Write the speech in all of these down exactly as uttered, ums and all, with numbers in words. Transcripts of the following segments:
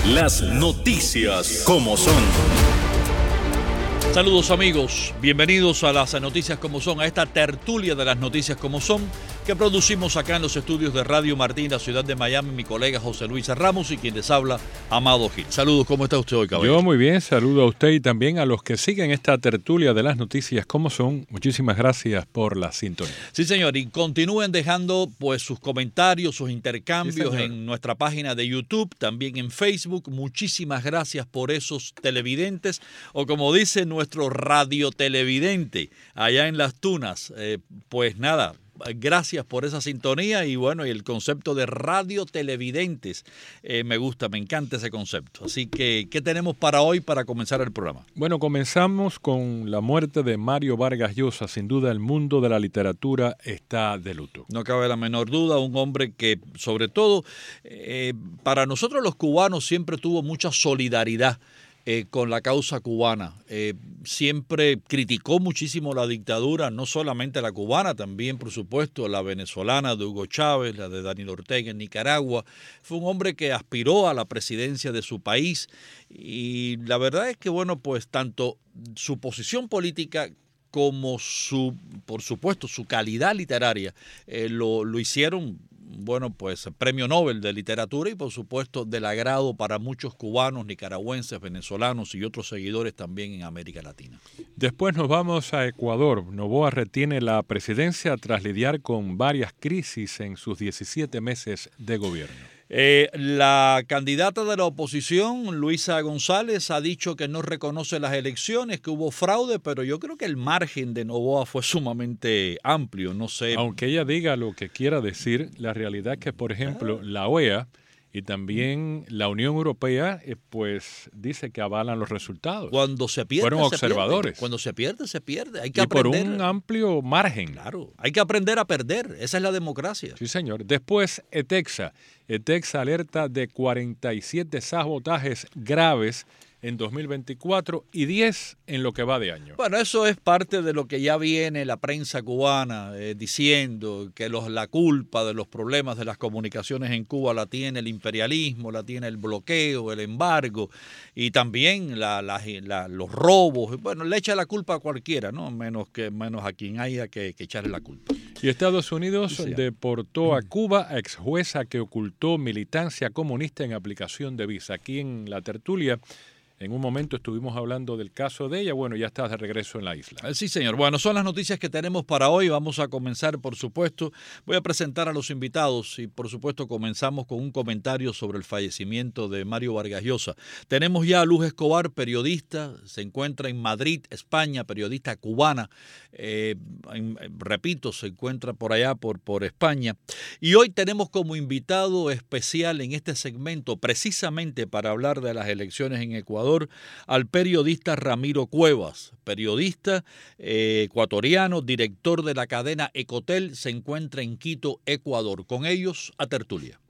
Las noticias como son. Saludos amigos, bienvenidos a las noticias como son, a esta tertulia de las noticias como son que producimos acá en los estudios de Radio Martín, la ciudad de Miami, mi colega José Luis Ramos y quien les habla, Amado Gil. Saludos, ¿cómo está usted hoy, caballero? Yo muy bien, saludo a usted y también a los que siguen esta tertulia de las noticias como son. Muchísimas gracias por la sintonía. Sí, señor, y continúen dejando pues sus comentarios, sus intercambios sí, en nuestra página de YouTube, también en Facebook. Muchísimas gracias por esos televidentes, o como dice nuestro radiotelevidente allá en Las Tunas, eh, pues nada, gracias por esa sintonía y bueno, y el concepto de radiotelevidentes eh, me gusta, me encanta ese concepto. Así que, ¿qué tenemos para hoy para comenzar el programa? Bueno, comenzamos con la muerte de Mario Vargas Llosa. Sin duda el mundo de la literatura está de luto. No cabe la menor duda, un hombre que sobre todo eh, para nosotros los cubanos siempre tuvo mucha solidaridad Eh, con la causa cubana. Eh, siempre criticó muchísimo la dictadura, no solamente la cubana, también, por supuesto, la venezolana de Hugo Chávez, la de Daniel Ortega en Nicaragua. Fue un hombre que aspiró a la presidencia de su país y la verdad es que, bueno, pues tanto su posición política como su, por supuesto, su calidad literaria eh, lo, lo hicieron, bueno, pues premio Nobel de literatura y por supuesto del agrado para muchos cubanos, nicaragüenses, venezolanos y otros seguidores también en América Latina. Después nos vamos a Ecuador. Noboa retiene la presidencia tras lidiar con varias crisis en sus diecisiete meses de gobierno. Eh, la candidata de la oposición, Luisa González, ha dicho que no reconoce las elecciones, que hubo fraude, pero yo creo que el margen de Noboa fue sumamente amplio, no sé. Aunque ella diga lo que quiera decir, la realidad es que, por ejemplo, la O E A y también la Unión Europea, eh, pues dice que avalan los resultados. Cuando se pierde, fueron se observadores. Pierde. Cuando se pierde, se pierde. Hay que y aprender. por un amplio margen. Claro, hay que aprender a perder. Esa es la democracia. Sí, señor. Después, ETEXA. ETEXA alerta de cuarenta y siete sabotajes graves en dos mil veinticuatro y diez en lo que va de año. Bueno, eso es parte de lo que ya viene la prensa cubana eh, diciendo que los, la culpa de los problemas de las comunicaciones en Cuba la tiene el imperialismo, la tiene el bloqueo, el embargo y también la, la, la, los robos. Bueno, le echa la culpa a cualquiera, ¿no? Menos que menos a quien haya que, que echarle la culpa. Y Estados Unidos sí, deportó a Cuba a exjueza que ocultó militancia comunista en aplicación de visa. Aquí en la tertulia en un momento estuvimos hablando del caso de ella. Bueno, ya está de regreso en la isla. Sí, señor. Bueno, son las noticias que tenemos para hoy. Vamos a comenzar, por supuesto. Voy a presentar a los invitados y, por supuesto, comenzamos con un comentario sobre el fallecimiento de Mario Vargas Llosa. Tenemos ya a Luz Escobar, periodista. Se encuentra en Madrid, España, periodista cubana. Eh, en, repito, se encuentra por allá, por, por España. Y hoy tenemos como invitado especial en este segmento, precisamente para hablar de las elecciones en Ecuador, al periodista Ramiro Cuevas, periodista eh, ecuatoriano, director de la cadena Ecotel, se encuentra en Quito, Ecuador. Con ellos a tertulia.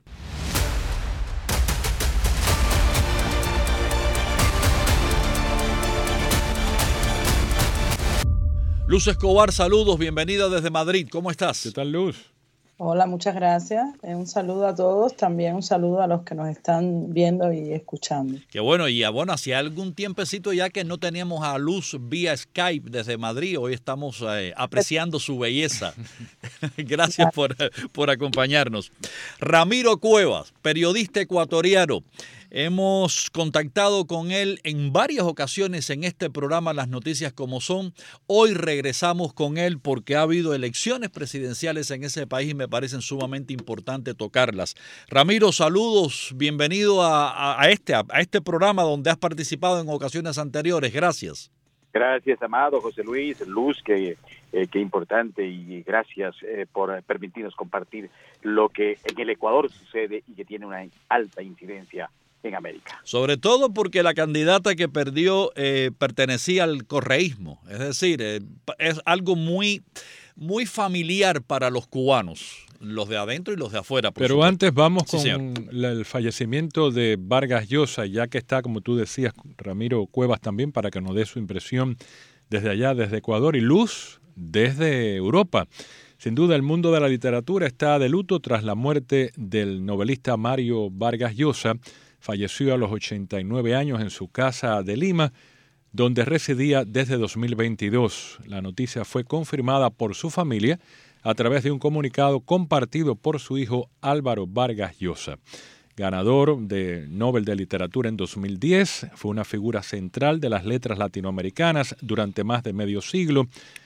Luz Escobar, saludos, bienvenida desde Madrid. ¿Cómo estás? ¿Qué tal, Luz? Hola, muchas gracias. Un saludo a todos, también un saludo a los que nos están viendo y escuchando. Qué bueno, y bueno, hacía algún tiempecito ya que no teníamos a Luz vía Skype desde Madrid, hoy estamos eh, apreciando su belleza. Gracias por, por acompañarnos. Ramiro Cuevas, periodista ecuatoriano. Hemos contactado con él en varias ocasiones en este programa Las Noticias Como Son. Hoy regresamos con él porque ha habido elecciones presidenciales en ese país y me parecen sumamente importante tocarlas. Ramiro, saludos, bienvenido a, a, a, este, a, a este programa donde has participado en ocasiones anteriores. Gracias. Gracias, amado José Luis, Luz, que, eh, que importante y gracias eh, por permitirnos compartir lo que en el Ecuador sucede y que tiene una alta incidencia en América. Sobre todo porque la candidata que perdió eh, pertenecía al correísmo, es decir, eh, es algo muy, muy familiar para los cubanos, los de adentro y los de afuera. Por Pero supuesto. Antes vamos con sí, la, el fallecimiento de Vargas Llosa, ya que está, como tú decías, Ramiro Cuevas también, para que nos dé su impresión desde allá, desde Ecuador, y Luz desde Europa. Sin duda, el mundo de la literatura está de luto tras la muerte del novelista Mario Vargas Llosa. falleció a los ochenta y nueve años en su casa de Lima, donde residía desde dos mil veintidós. La noticia fue confirmada por su familia a través de un comunicado compartido por su hijo Álvaro Vargas Llosa. Ganador del Nobel de Literatura en dos mil diez, fue una figura central de las letras latinoamericanas durante más de medio siglo.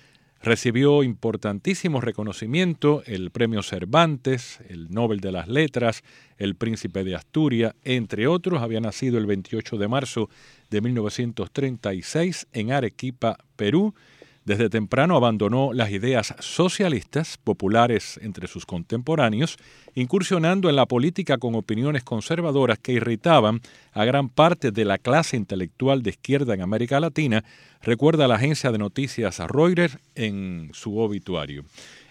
Recibió importantísimo reconocimiento, el Premio Cervantes, el Nobel de las Letras, el Príncipe de Asturias, entre otros. Había nacido el veintiocho de marzo de mil novecientos treinta y seis en Arequipa, Perú. Desde temprano abandonó las ideas socialistas populares entre sus contemporáneos, incursionando en la política con opiniones conservadoras que irritaban a gran parte de la clase intelectual de izquierda en América Latina, recuerda la agencia de noticias Reuters en su obituario.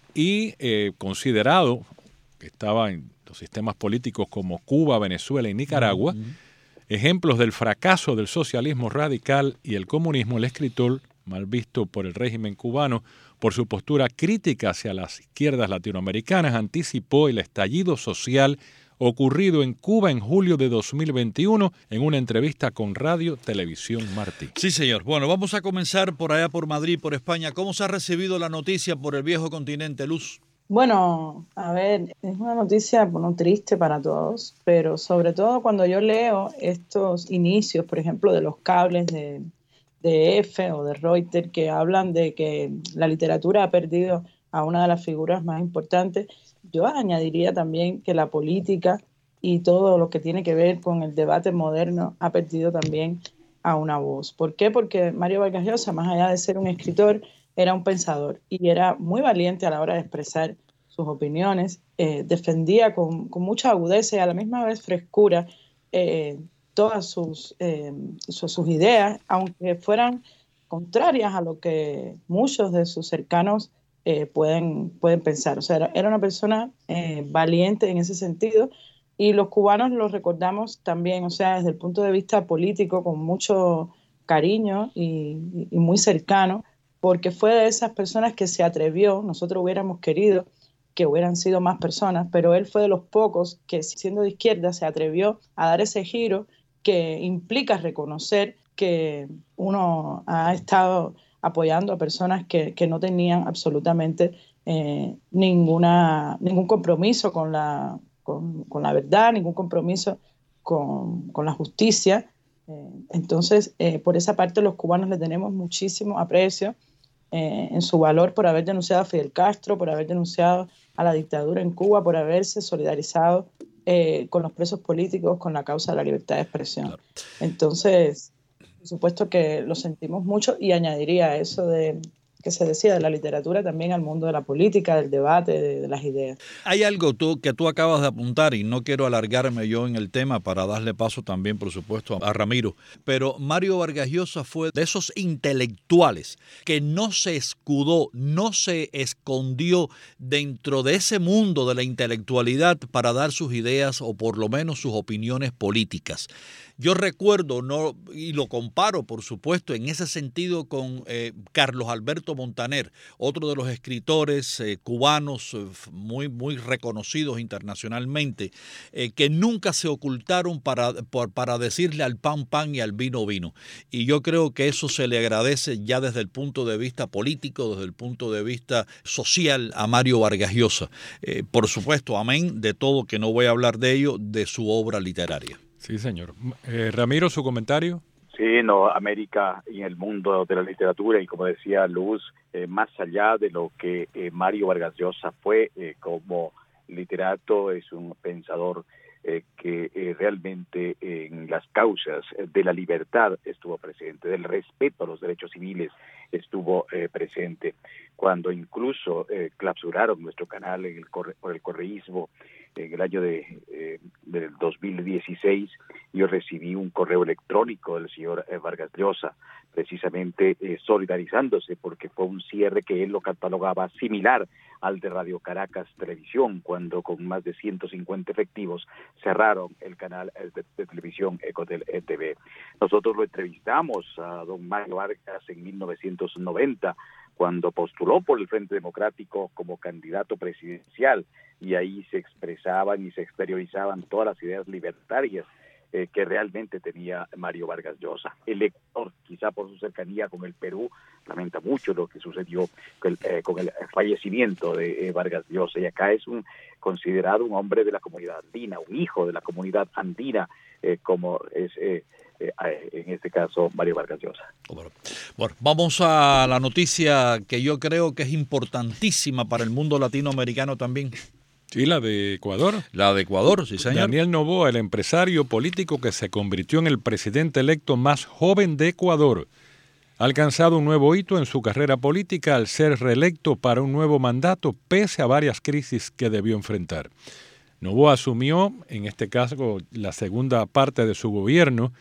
Y eh, considerado que estaba en los sistemas políticos como Cuba, Venezuela y Nicaragua, uh-huh. ejemplos del fracaso del socialismo radical y el comunismo, el escritor, mal visto por el régimen cubano, por su postura crítica hacia las izquierdas latinoamericanas, anticipó el estallido social ocurrido en Cuba en julio de dos mil veintiuno en una entrevista con Radio Televisión Martí. Sí, señor. Bueno, vamos a comenzar por allá, por Madrid, por España. ¿Cómo se ha recibido la noticia por el viejo continente, Luz? Bueno, a ver, es una noticia, bueno, triste para todos, pero sobre todo cuando yo leo estos inicios, por ejemplo, de los cables de de F o de Reuters, que hablan de que la literatura ha perdido a una de las figuras más importantes, yo añadiría también que la política y todo lo que tiene que ver con el debate moderno ha perdido también a una voz. ¿Por qué? Porque Mario Vargas Llosa, más allá de ser un escritor, era un pensador y era muy valiente a la hora de expresar sus opiniones, eh, defendía con, con mucha agudeza y a la misma vez frescura eh, todas sus, eh, sus, sus ideas, aunque fueran contrarias a lo que muchos de sus cercanos eh, pueden, pueden pensar. O sea, era, era una persona eh, valiente en ese sentido y los cubanos lo recordamos también, o sea, desde el punto de vista político, con mucho cariño y, y muy cercano, porque fue de esas personas que se atrevió. Nosotros hubiéramos querido que hubieran sido más personas, pero él fue de los pocos que, siendo de izquierda, se atrevió a dar ese giro que implica reconocer que uno ha estado apoyando a personas que, que no tenían absolutamente eh, ninguna, ningún compromiso con la, con, con la verdad, ningún compromiso con, con la justicia. Eh, entonces, eh, por esa parte, los cubanos le tenemos muchísimo aprecio eh, en su valor por haber denunciado a Fidel Castro, por haber denunciado a la dictadura en Cuba, por haberse solidarizado Eh, con los presos políticos, con la causa de la libertad de expresión. Claro. Entonces, por supuesto que lo sentimos mucho y añadiría eso de que se decía de la literatura también al mundo de la política, del debate, de, de las ideas. Hay algo tú, que tú acabas de apuntar y no quiero alargarme yo en el tema para darle paso también, por supuesto, a Ramiro, pero Mario Vargas Llosa fue de esos intelectuales que no se escudó, no se escondió dentro de ese mundo de la intelectualidad para dar sus ideas o por lo menos sus opiniones políticas. Yo recuerdo, no, y lo comparo, por supuesto, en ese sentido con eh, Carlos Alberto Montaner, otro de los escritores eh, cubanos eh, muy, muy reconocidos internacionalmente, eh, que nunca se ocultaron para, por, para decirle al pan pan y al vino vino. Y yo creo que eso se le agradece ya desde el punto de vista político, desde el punto de vista social a Mario Vargas Llosa. Eh, por supuesto, amén de todo, que no voy a hablar de ello, de su obra literaria. Sí, señor. Eh, Ramiro, ¿su comentario? Sí, no, América y el mundo de la literatura, y como decía Luz, eh, más allá de lo que eh, Mario Vargas Llosa fue eh, como literato, es un pensador eh, que eh, realmente eh, en las causas de la libertad estuvo presente, del respeto a los derechos civiles estuvo eh, presente, cuando incluso eh, clausuraron nuestro canal en el corre, por el correísmo. En el año de, eh, del dos mil dieciséis yo recibí un correo electrónico del señor eh, Vargas Llosa, precisamente eh, solidarizándose porque fue un cierre que él lo catalogaba similar al de Radio Caracas Televisión, cuando con más de ciento cincuenta efectivos cerraron el canal de, de televisión Ecotel E T V. Nosotros lo entrevistamos a don Mario Vargas en mil novecientos noventa, cuando postuló por el Frente Democrático como candidato presidencial, y ahí se expresaban y se exteriorizaban todas las ideas libertarias eh, que realmente tenía Mario Vargas Llosa. El Ecuador, quizá por su cercanía con el Perú, lamenta mucho lo que sucedió con el, eh, con el fallecimiento de eh, Vargas Llosa, y acá es un considerado un hombre de la comunidad andina, un hijo de la comunidad andina, eh, como es eh, eh, en este caso Mario Vargas Llosa. Bueno, bueno, vamos a la noticia que yo creo que es importantísima para el mundo latinoamericano también. Sí, la de Ecuador. La de Ecuador, sí señor. Daniel Noboa, el empresario político que se convirtió en el presidente electo más joven de Ecuador, ha alcanzado un nuevo hito en su carrera política al ser reelecto para un nuevo mandato pese a varias crisis que debió enfrentar. Noboa asumió, en este caso, la segunda parte de su gobierno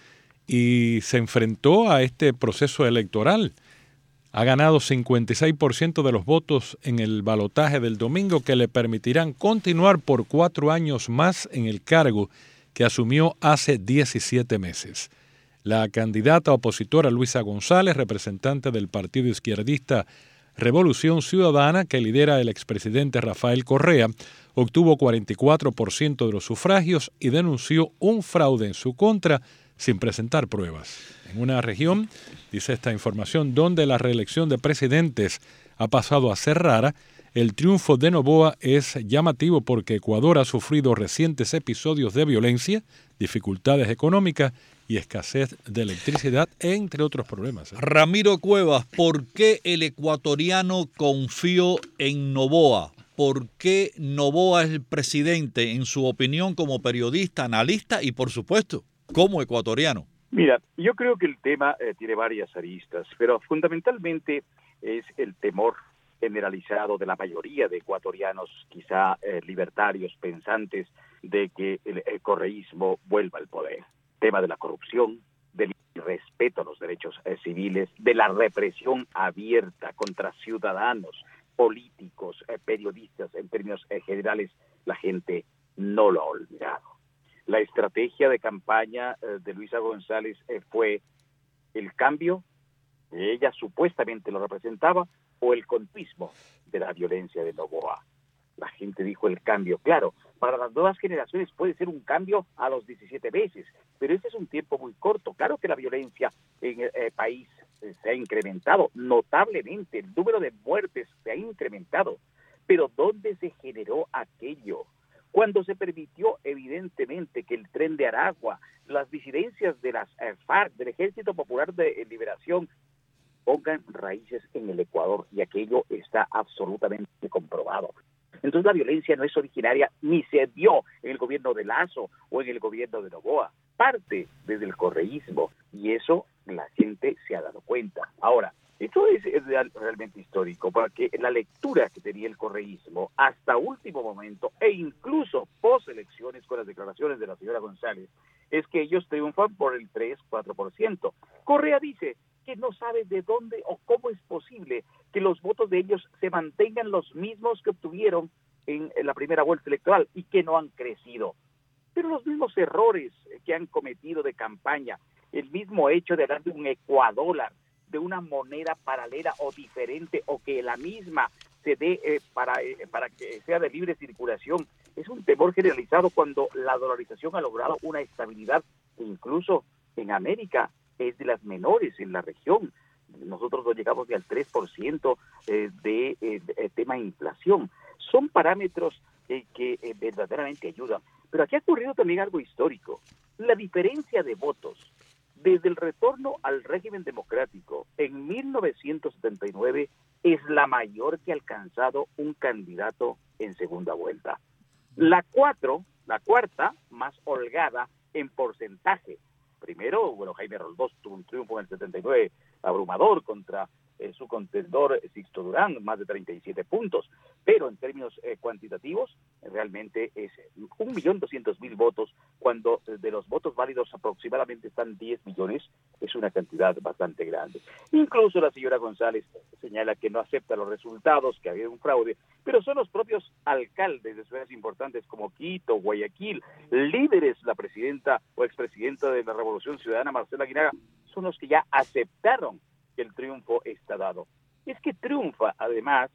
y se enfrentó a este proceso electoral. Ha ganado cincuenta y seis por ciento de los votos en el balotaje del domingo que le permitirán continuar por cuatro años más en el cargo que asumió hace diecisiete meses. La candidata opositora Luisa González, representante del partido izquierdista Revolución Ciudadana, que lidera el expresidente Rafael Correa, obtuvo cuarenta y cuatro por ciento de los sufragios y denunció un fraude en su contra sin presentar pruebas. En una región, dice esta información, donde la reelección de presidentes ha pasado a ser rara, el triunfo de Noboa es llamativo porque Ecuador ha sufrido recientes episodios de violencia, dificultades económicas y escasez de electricidad, entre otros problemas. Ramiro Cuevas, ¿por qué el ecuatoriano confió en Noboa? ¿Por qué Noboa es el presidente, en su opinión, como periodista, analista y, por supuesto, como ecuatoriano? Mira, yo creo que el tema eh, tiene varias aristas, pero fundamentalmente es el temor generalizado de la mayoría de ecuatorianos, quizá eh, libertarios, pensantes, de que el, el correísmo vuelva al poder. Tema de la corrupción, del irrespeto a los derechos eh, civiles, de la represión abierta contra ciudadanos, políticos, eh, periodistas, en términos eh, generales, la gente no lo ha olvidado. La estrategia de campaña eh, de Luisa González eh, fue el cambio, ella supuestamente lo representaba, o el continuismo de la violencia de Noboa. La gente dijo el cambio. Claro, para las nuevas generaciones puede ser un cambio a los diecisiete meses, pero ese es un tiempo muy corto. Claro que la violencia en el eh, país eh, se ha incrementado notablemente, el número de muertes se ha incrementado, pero ¿dónde se generó aquello? Cuando se permitió evidentemente que el Tren de Aragua, las disidencias de las eh, FARC, del Ejército Popular de Liberación, pongan raíces en el Ecuador, y aquello está absolutamente comprobado. Entonces la violencia no es originaria ni se dio en el gobierno de Lazo o en el gobierno de Noboa, parte desde el correísmo, y eso la gente se ha dado cuenta. Ahora, esto es, es real, realmente histórico, porque la lectura que tenía el correísmo hasta último momento, e incluso post elecciones con las declaraciones de la señora González, es que ellos triunfan por el tres, cuatro por ciento. Correa dice que no sabe de dónde o cómo es posible que los votos de ellos se mantengan los mismos que obtuvieron en, en la primera vuelta electoral y que no han crecido. Pero los mismos errores que han cometido de campaña, el mismo hecho de hablar de un ecuadólar, de una moneda paralela o diferente, o que la misma se dé eh, para, eh, para que sea de libre circulación, es un temor generalizado cuando la dolarización ha logrado una estabilidad que incluso en América es de las menores en la región. Nosotros no llegamos ni al tres por ciento eh, de, eh, de tema de inflación. Son parámetros eh, que eh, verdaderamente ayudan. Pero aquí ha ocurrido también algo histórico. La diferencia de votos desde el retorno al régimen democrático en mil novecientos setenta y nueve es la mayor que ha alcanzado un candidato en segunda vuelta. La cuatro, la cuarta, más holgada en porcentaje. Primero, bueno, Jaime Roldós tuvo un triunfo en el setenta y nueve abrumador contra eh, su contendor Sixto Durán, más de treinta y siete puntos, pero en términos eh, cuantitativos, realmente es un millón doscientos mil votos, cuando de los votos válidos aproximadamente están diez millones, es una cantidad bastante grande. Incluso la señora González señala que no acepta los resultados, que ha habido un fraude, pero son los propios alcaldes de ciudades importantes como Quito, Guayaquil, líderes, la presidenta o expresidenta de la Revolución Ciudadana, Marcela Aguinaga, son los que ya aceptaron que el triunfo está dado. Es que triunfa, además,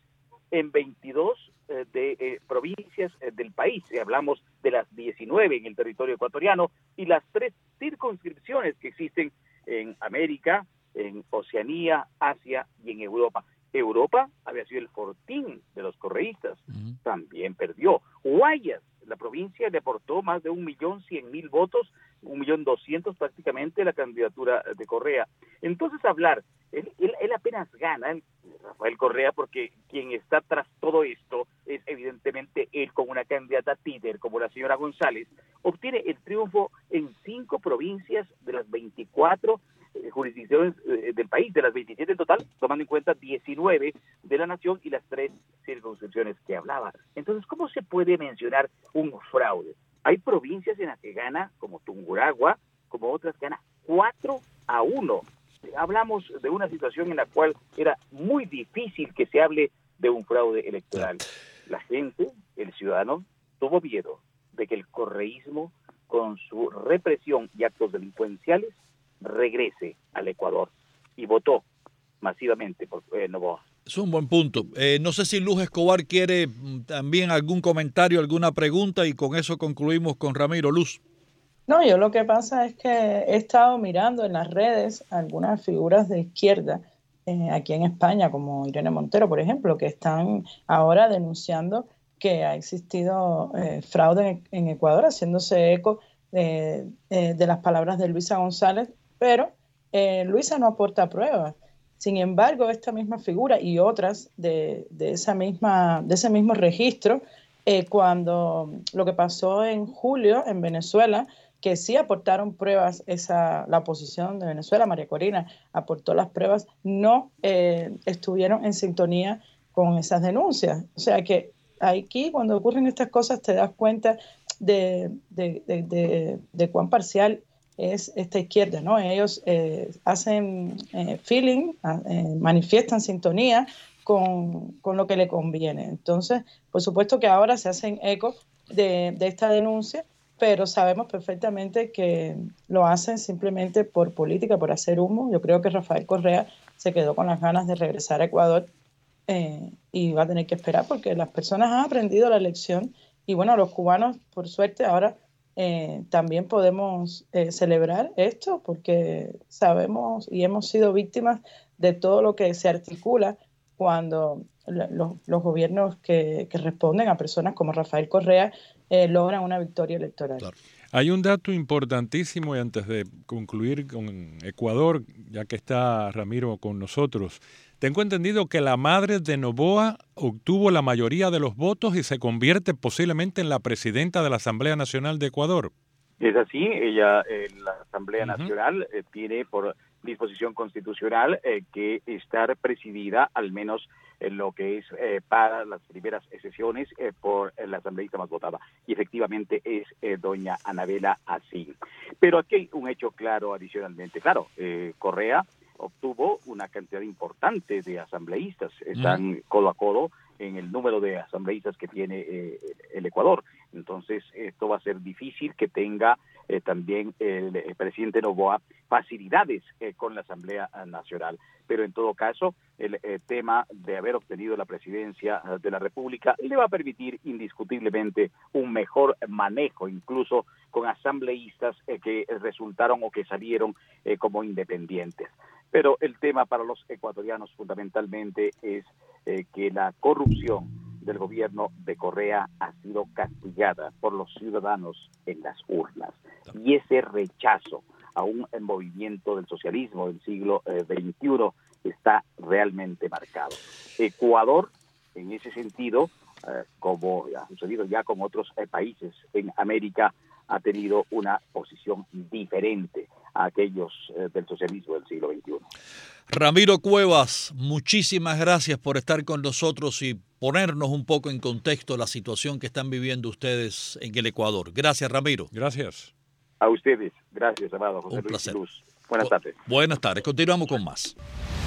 en veintidós eh, de eh, provincias eh, del país. Eh, hablamos de las diecinueve en el territorio ecuatoriano y las tres circunscripciones que existen en América, en Oceanía, Asia y en Europa. Europa había sido el fortín de los correístas, uh-huh. también perdió. Guayas, la provincia, le aportó más de un millón cien mil votos, un millón doscientos prácticamente la candidatura de Correa. Entonces hablar, él, él, él apenas gana, él, Rafael Correa, porque quien está tras todo esto es evidentemente él con una candidata títer como la señora González, obtiene el triunfo en cinco provincias de las veinticuatro eh, jurisdicciones eh, del país, de las veintisiete en total, tomando en cuenta diecinueve de la nación y las tres circunscripciones que hablaba. Entonces, ¿cómo se puede mencionar un fraude? Hay provincias en las que gana, como Tungurahua, como otras gana cuatro a uno. Hablamos de una situación en la cual era muy difícil que se hable de un fraude electoral. La gente, el ciudadano, tuvo miedo de que el correísmo, con su represión y actos delincuenciales, regrese al Ecuador y votó masivamente por eh, Noboa. Es un buen punto. Eh, no sé si Luz Escobar quiere también algún comentario, alguna pregunta, y con eso concluimos con Ramiro. Luz. No, yo lo que pasa es que he estado mirando en las redes algunas figuras de izquierda eh, aquí en España, como Irene Montero, por ejemplo, que están ahora denunciando que ha existido eh, fraude en, en Ecuador, haciéndose eco de, eh, de las palabras de Luisa González, pero eh, Luisa no aporta pruebas. Sin embargo, esta misma figura y otras de, de, esa misma, de ese mismo registro, eh, cuando lo que pasó en julio en Venezuela, que sí aportaron pruebas, esa, la oposición de Venezuela, María Corina, aportó las pruebas, no eh, estuvieron en sintonía con esas denuncias. O sea que aquí, cuando ocurren estas cosas, te das cuenta de, de, de, de, de cuán parcial es esta izquierda, ¿no? Ellos eh, hacen eh, feeling, eh, manifiestan sintonía con, con lo que le conviene. Entonces, por supuesto que ahora se hacen eco de, de esta denuncia, pero sabemos perfectamente que lo hacen simplemente por política, por hacer humo. Yo creo que Rafael Correa se quedó con las ganas de regresar a Ecuador eh, y va a tener que esperar porque las personas han aprendido la lección y bueno, los cubanos, por suerte, ahora Eh, también podemos eh, celebrar esto porque sabemos y hemos sido víctimas de todo lo que se articula cuando la, los, los gobiernos que, que responden a personas como Rafael Correa eh, logran una victoria electoral. Claro. Hay un dato importantísimo y antes de concluir con Ecuador, ya que está Ramiro con nosotros, tengo entendido que la madre de Noboa obtuvo la mayoría de los votos y se convierte posiblemente en la presidenta de la Asamblea Nacional de Ecuador. Es así, ella, eh, la Asamblea Uh-huh. Nacional eh, tiene por disposición constitucional eh, que estar presidida al menos en lo que es eh, para las primeras sesiones eh, por eh, la asambleísta más votada. Y efectivamente es eh, doña Anabela Asín. Pero aquí hay un hecho claro adicionalmente. Claro, eh, Correa obtuvo una cantidad importante de asambleístas, están mm. codo a codo en el número de asambleístas que tiene eh, el Ecuador. Entonces, esto va a ser difícil que tenga eh, también el, el presidente Noboa facilidades eh, con la Asamblea Nacional. Pero en todo caso, el eh, tema de haber obtenido la presidencia de la República le va a permitir indiscutiblemente un mejor manejo, incluso con asambleístas eh, que resultaron o que salieron eh, como independientes. Pero el tema para los ecuatorianos fundamentalmente es eh, que la corrupción del gobierno de Correa ha sido castigada por los ciudadanos en las urnas. Y ese rechazo a un movimiento del socialismo del siglo eh, veintiuno está realmente marcado. Ecuador, en ese sentido, eh, como ha sucedido ya con otros eh, países en América, ha tenido una posición diferente a aquellos eh, del socialismo del siglo veintiuno. Ramiro Cuevas, muchísimas gracias por estar con nosotros y ponernos un poco en contexto la situación que están viviendo ustedes en el Ecuador. Gracias, Ramiro. Gracias. A ustedes. Gracias, amado José Un Luis placer. Luz. Buenas tardes. Buenas tardes. Continuamos con más.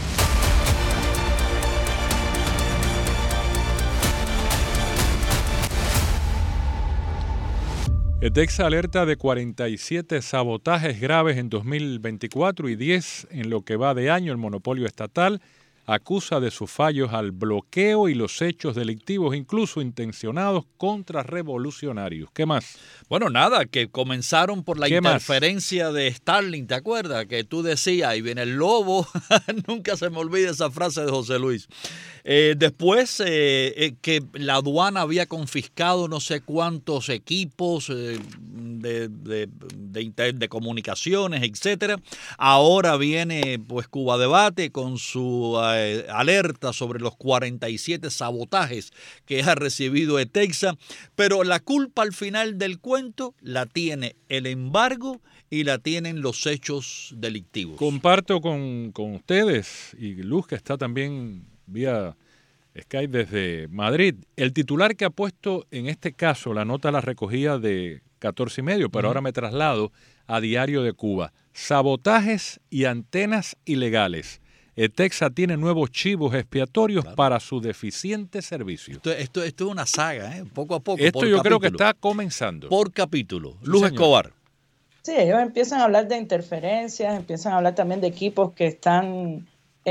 ETEXA alerta de cuarenta y siete sabotajes graves en dos mil veinticuatro y diez en lo que va de año. El monopolio estatal acusa de sus fallos al bloqueo y los hechos delictivos, incluso intencionados contra revolucionarios. ¿Qué más? Bueno, nada, que comenzaron por la interferencia más? de Starlink, ¿te acuerdas? Que tú decías, ahí viene el lobo, nunca se me olvida esa frase de José Luis. Eh, después eh, eh, que la aduana había confiscado no sé cuántos equipos eh, de, de, de, de, de comunicaciones, etcétera. Ahora viene pues Cuba Debate con su eh, alerta sobre los cuarenta y siete sabotajes que ha recibido ETEXA, pero la culpa al final del cuento la tiene el embargo y la tienen los hechos delictivos. Comparto con, con ustedes y Luz, que está también vía Skype desde Madrid. El titular que ha puesto en este caso, la nota la recogía de catorce y medio, pero uh-huh. ahora me traslado a Diario de Cuba. Sabotajes y antenas ilegales. ETEXA tiene nuevos chivos expiatorios claro. para su deficiente servicio. Esto, esto, esto es una saga, ¿eh? Poco a poco. Esto por yo capítulo. creo que está comenzando. Por capítulo. Sí, Luz señor. Escobar. Sí, ellos empiezan a hablar de interferencias, empiezan a hablar también de equipos que están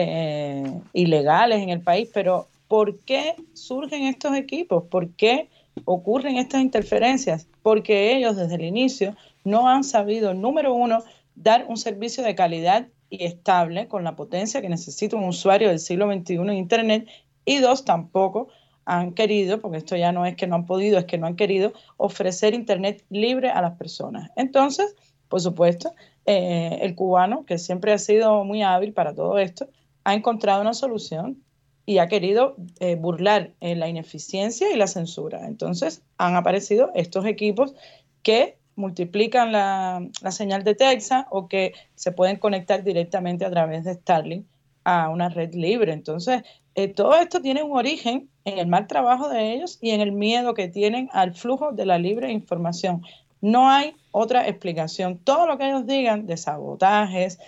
eh, ilegales en el país, pero ¿por qué surgen estos equipos? ¿Por qué ocurren estas interferencias? Porque ellos desde el inicio no han sabido, número uno, dar un servicio de calidad y estable con la potencia que necesita un usuario del siglo veintiuno en Internet, y dos, tampoco han querido, porque esto ya no es que no han podido, es que no han querido ofrecer Internet libre a las personas. Entonces, por supuesto, eh, el cubano, que siempre ha sido muy hábil para todo esto, ha encontrado una solución y ha querido eh, burlar eh, la ineficiencia y la censura. Entonces, han aparecido estos equipos que multiplican la, la señal de ETEXA o que se pueden conectar directamente a través de Starlink a una red libre. Entonces, eh, todo esto tiene un origen en el mal trabajo de ellos y en el miedo que tienen al flujo de la libre información. No hay otra explicación. Todo lo que ellos digan de sabotajes,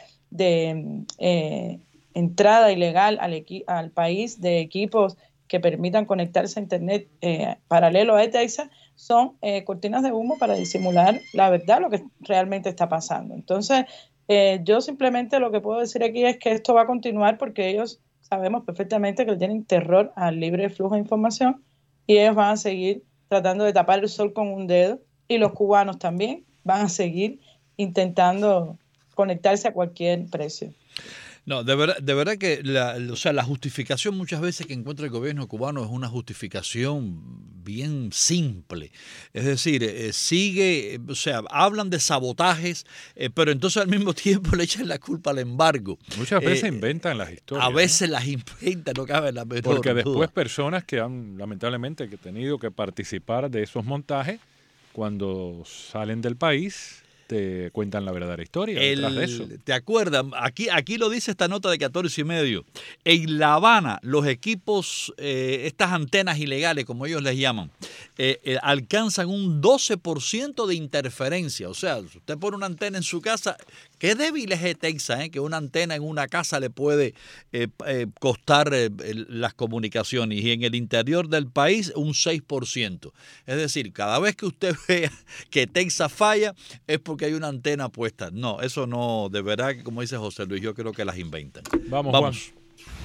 de eh, entrada ilegal al, equi- al país de equipos que permitan conectarse a Internet eh, paralelo a ETEXA, son eh, cortinas de humo para disimular la verdad, lo que realmente está pasando. Entonces, eh, yo simplemente lo que puedo decir aquí es que esto va a continuar porque ellos sabemos perfectamente que tienen terror al libre flujo de información y ellos van a seguir tratando de tapar el sol con un dedo, y los cubanos también van a seguir intentando conectarse a cualquier precio. No, de verdad, de verdad que la, o sea, la justificación muchas veces que encuentra el gobierno cubano es una justificación bien simple. Es decir, eh, sigue, o sea, hablan de sabotajes, eh, pero entonces al mismo tiempo le echan la culpa al embargo. Muchas veces eh, inventan las historias. A veces ¿no? las inventan, no cabe la menor Porque duda. después personas que han lamentablemente tenido que participar de esos montajes, cuando salen del país, te cuentan la verdadera historia El, detrás de eso. ¿Te acuerdas? Aquí, aquí lo dice esta nota de catorce y medio. En La Habana, los equipos, eh, estas antenas ilegales, como ellos les llaman, eh, eh, alcanzan un doce por ciento de interferencia. O sea, si usted pone una antena en su casa, qué débil es ETEXA, ¿eh? Que una antena en una casa le puede eh, eh, costar eh, las comunicaciones. Y en el interior del país, un seis por ciento. Es decir, cada vez que usted vea que ETEXA falla, es porque que hay una antena puesta. No, eso no, de verdad que como dice José Luis, yo creo que las inventan. Vamos, Vamos. Juan.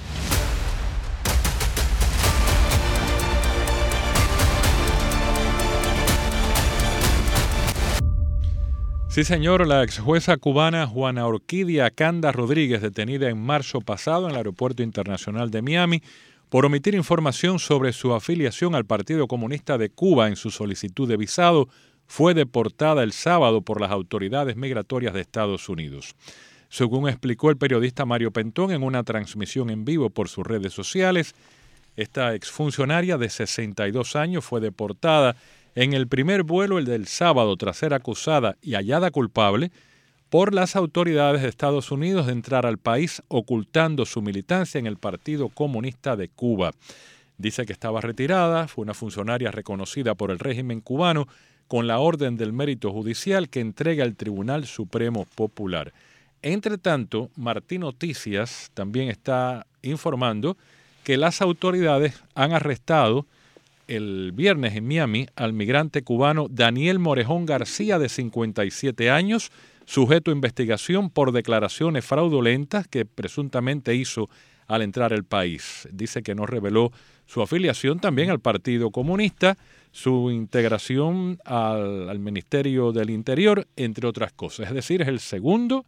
Sí, señor, la ex jueza cubana Juana Orquídea Canda Rodríguez, detenida en marzo pasado en el Aeropuerto Internacional de Miami por omitir información sobre su afiliación al Partido Comunista de Cuba en su solicitud de visado, fue deportada el sábado por las autoridades migratorias de Estados Unidos. Según explicó el periodista Mario Pentón en una transmisión en vivo por sus redes sociales, esta exfuncionaria de sesenta y dos años fue deportada en el primer vuelo, el del sábado, tras ser acusada y hallada culpable por las autoridades de Estados Unidos de entrar al país ocultando su militancia en el Partido Comunista de Cuba. Dice que estaba retirada, fue una funcionaria reconocida por el régimen cubano con la orden del mérito judicial que entrega el Tribunal Supremo Popular. Entre tanto, Martín Noticias también está informando que las autoridades han arrestado el viernes en Miami al migrante cubano Daniel Morejón García, de cincuenta y siete años, sujeto a investigación por declaraciones fraudulentas que presuntamente hizo al entrar al país. Dice que no reveló su afiliación también al Partido Comunista, su integración al, al Ministerio del Interior, entre otras cosas. Es decir, es el segundo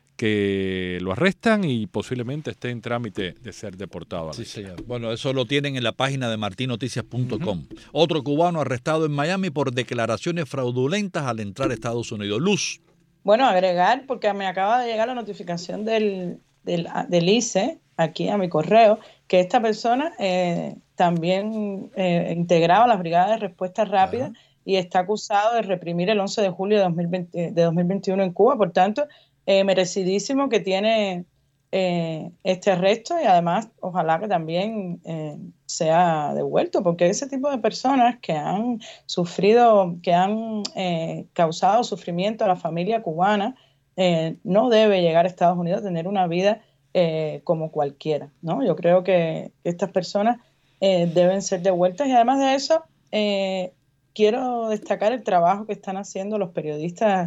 que lo arrestan y posiblemente esté en trámite de ser deportado. Sí, señor. Bueno, eso lo tienen en la página de martin noticias punto com. Uh-huh. Otro cubano arrestado en Miami por declaraciones fraudulentas al entrar a Estados Unidos. Luz. Bueno, agregar, porque me acaba de llegar la notificación del, del, del I C E, aquí a mi correo, que esta persona eh, también eh, integraba las brigadas de respuesta rápida. Uh-huh. Y está acusado de reprimir el once de julio de dos mil veinte, de dos mil veintiuno en Cuba. Por tanto, Eh, merecidísimo que tiene eh, este arresto y además ojalá que también eh, sea devuelto, porque ese tipo de personas que han sufrido, que han eh, causado sufrimiento a la familia cubana, eh, no debe llegar a Estados Unidos a tener una vida eh, como cualquiera, ¿no? Yo creo que estas personas eh, deben ser devueltas y además de eso eh, quiero destacar el trabajo que están haciendo los periodistas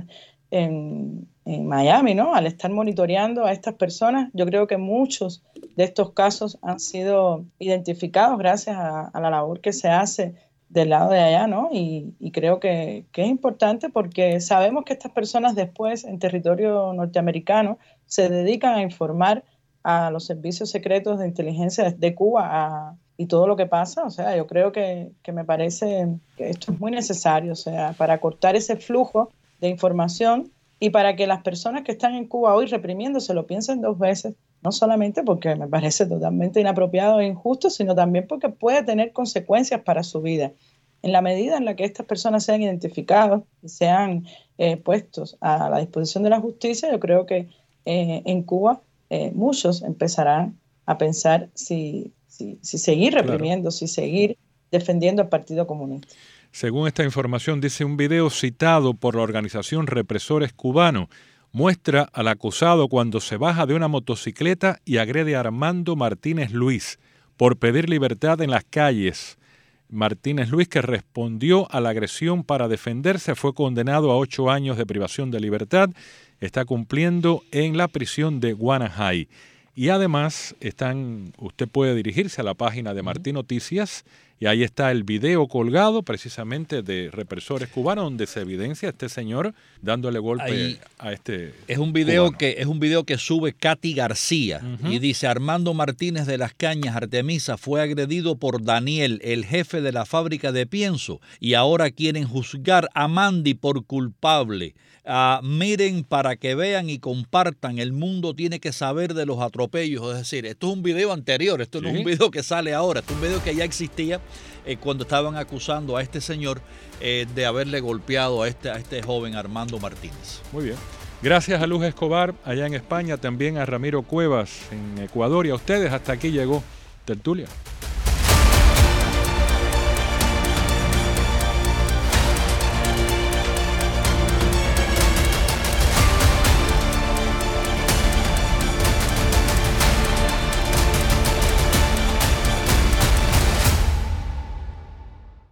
en en Miami, ¿no? Al estar monitoreando a estas personas, yo creo que muchos de estos casos han sido identificados gracias a, a la labor que se hace del lado de allá, ¿no? Y, y creo que, que es importante porque sabemos que estas personas después en territorio norteamericano se dedican a informar a los servicios secretos de inteligencia de Cuba a, y todo lo que pasa. O sea, yo creo que, que me parece que esto es muy necesario, o sea, para cortar ese flujo de información y para que las personas que están en Cuba hoy reprimiéndose lo piensen dos veces, no solamente porque me parece totalmente inapropiado e injusto, sino también porque puede tener consecuencias para su vida. En la medida en la que estas personas sean identificadas y sean eh, puestos a la disposición de la justicia, yo creo que eh, en Cuba eh, muchos empezarán a pensar si, si, si seguir reprimiendo, claro, si seguir defendiendo al Partido Comunista. Según esta información, dice un video citado por la organización Represores Cubanos, muestra al acusado cuando se baja de una motocicleta y agrede a Armando Martínez Luis por pedir libertad en las calles. Martínez Luis, que respondió a la agresión para defenderse, fue condenado a ocho años de privación de libertad. Está cumpliendo en la prisión de Guanajay. Y además, están, usted puede dirigirse a la página de Martín Noticias y ahí está el video colgado precisamente de Represores Cubanos donde se evidencia a este señor dándole golpe ahí a este es un video cubano. que es un video que sube Katy García uh-huh. y dice: Armando Martínez de las Cañas, Artemisa, fue agredido por Daniel, el jefe de la fábrica de pienso, y ahora quieren juzgar a Mandy por culpable. Uh, miren para que vean y compartan. El mundo tiene que saber de los atropellos. Es decir, esto es un video anterior, esto ¿sí? no es un video que sale ahora, esto es un video que ya existía eh, cuando estaban acusando a este señor eh, de haberle golpeado a este, a este joven Armando Martínez. Muy bien. Gracias a Luz Escobar allá en España, también a Ramiro Cuevas en Ecuador y a ustedes. Hasta aquí llegó Tertulia.